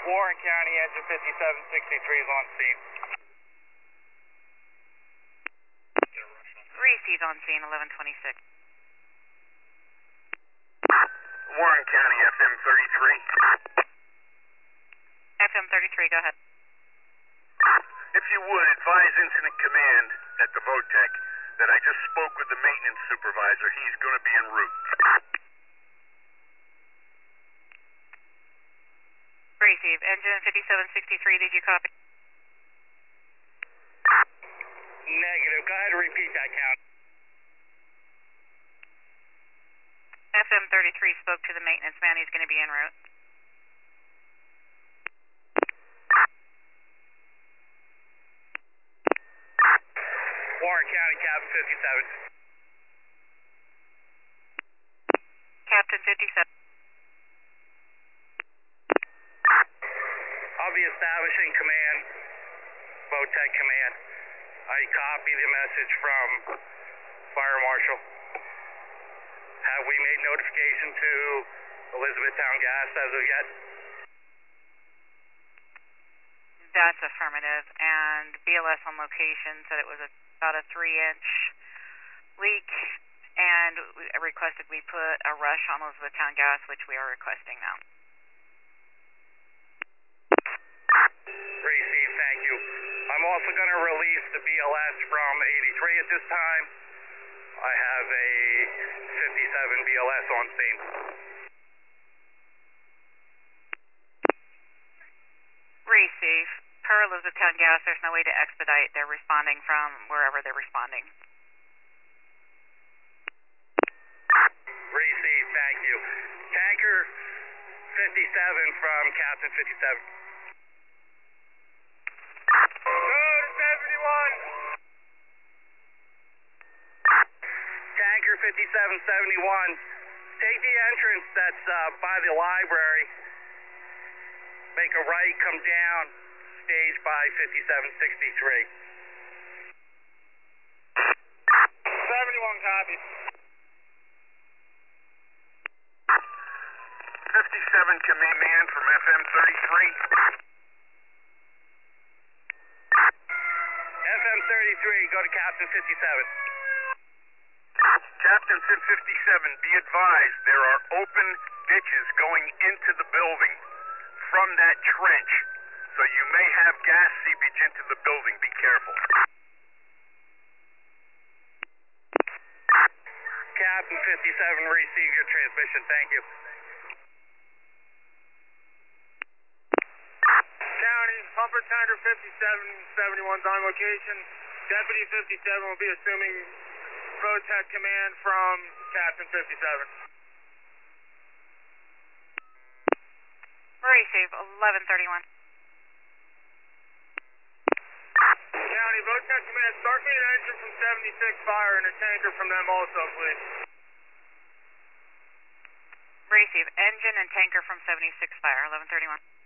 Warren County, engine 5763 is on scene. Received on scene, 1126. Warren County, FM 33. FM 33, go ahead. If you would, advise Incident Command at the VOTEC that I just spoke with the maintenance supervisor. He's going to be en route. Received. Engine 5763, did you copy? Negative. Go ahead and repeat that count. FM 33 spoke to the maintenance man. He's going to be en route. Warren County, Captain 57. Captain 57. I'll be establishing command, VOTEC command. I copy the message from Fire Marshal. Have we made notification to Elizabethtown Gas as of yet? That's affirmative. And BLS on location said it was about a 3-inch leak, and requested we put a rush on Elizabethtown Gas, which we are requesting now. Received, thank you. I'm also going to release the BLS from 83 at this time. I have a 57 BLS on scene. Receive. Per Elizabethtown Gas, there's no way to expedite. They're responding from wherever they're responding. Received, thank you. Tanker 57 from Captain 57. Code 71. Tanker 5771. Take the entrance that's by the library. Make a right, come down, stage by 5763. 71 copies. 57 command from FM 33. FM 33, go to Captain 57. Captain 57, be advised there are open ditches going into the building from that trench, so you may have gas seepage into the building. Be careful. Captain 57, receive your transmission. Thank you. County, pumper tanker 5771's on location. Deputy 57 will be assuming VOTEC command from Captain 57. Receive. 1131. County, VOTEC command, start me an engine from 76 fire and a tanker from them also, please. Receive. Engine and tanker from 76 fire. 1131.